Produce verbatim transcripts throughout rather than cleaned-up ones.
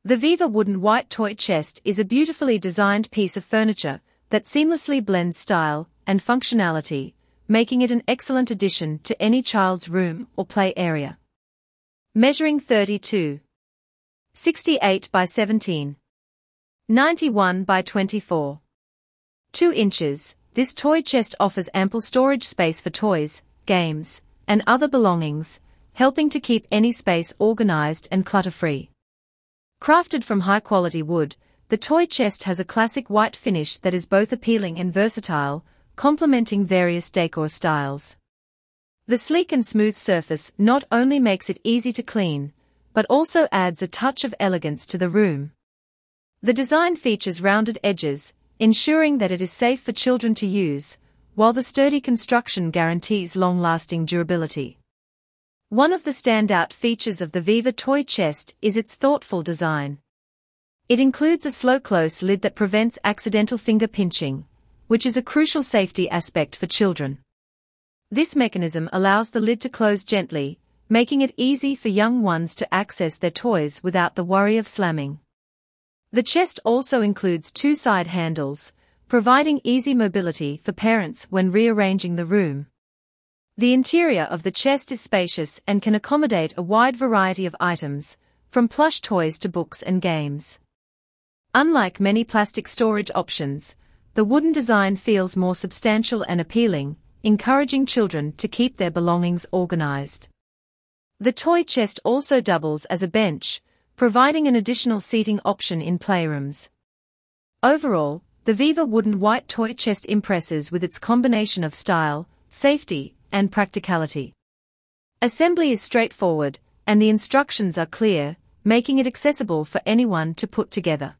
The Viva wooden white toy chest is a beautifully designed piece of furniture that seamlessly blends style and functionality, making it an excellent addition to any child's room or play area. Measuring thirty-two point six eight by seventeen point nine one by twenty-four point two inches, this toy chest offers ample storage space for toys, games, and other belongings, helping to keep any space organized and clutter-free. Crafted from high-quality wood, the toy chest has a classic white finish that is both appealing and versatile, complementing various decor styles. The sleek and smooth surface not only makes it easy to clean, but also adds a touch of elegance to the room. The design features rounded edges, ensuring that it is safe for children to use, while the sturdy construction guarantees long-lasting durability. One of the standout features of the Viva toy chest is its thoughtful design. It includes a slow-close lid that prevents accidental finger pinching, which is a crucial safety aspect for children. This mechanism allows the lid to close gently, making it easy for young ones to access their toys without the worry of slamming. The chest also includes two side handles, providing easy mobility for parents when rearranging the room. The interior of the chest is spacious and can accommodate a wide variety of items, from plush toys to books and games. Unlike many plastic storage options, the wooden design feels more substantial and appealing, encouraging children to keep their belongings organized. The toy chest also doubles as a bench, providing an additional seating option in playrooms. Overall, the Viva wooden white toy chest impresses with its combination of style, safety, and practicality. Assembly is straightforward, and the instructions are clear, making it accessible for anyone to put together.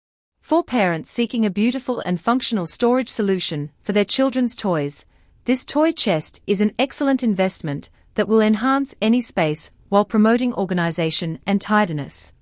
For parents seeking a beautiful and functional storage solution for their children's toys, this toy chest is an excellent investment that will enhance any space while promoting organization and tidiness.